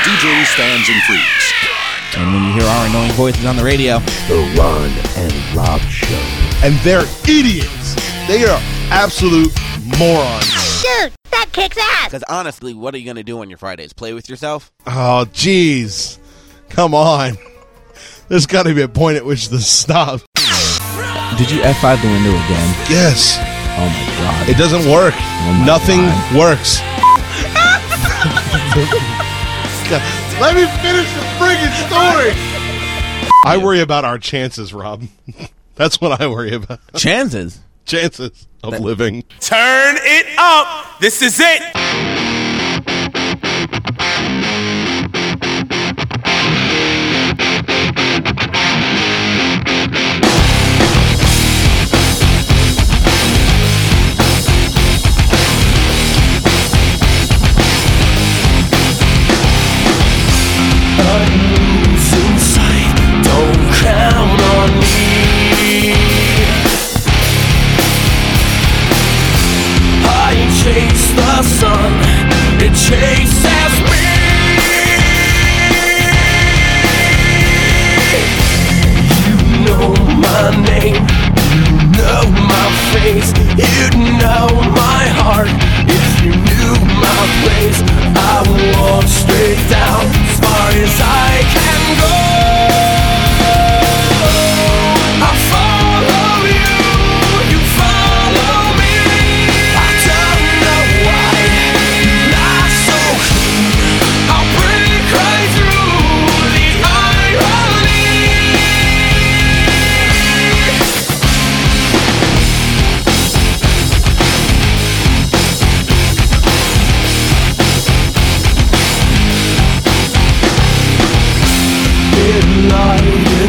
DJ Stands and Freaks. And when you hear our annoying voices on the radio, The Ron and Rob Show. And they're idiots. They are absolute morons. Dude, that kicks ass. because honestly, what are you going to do on your Fridays? Play with yourself? Oh, jeez. Come on. There's got to be a point at which this stops. Did you F5 the window again? Yes. Oh my god. It doesn't work. Nothing works. God, let me finish the friggin' story. I worry about our chances, Rob. That's what I worry about. Chances of living. Turn it up. This is it. Losing sight, don't count on me. I chase the sun, it chases me. You know my name, you know my face, you know my heart. If you knew my place, I would walk straight down as far as I can go. I follow you, you follow me. I don't know why you lie so clean. I'll break right through the irony. Midnight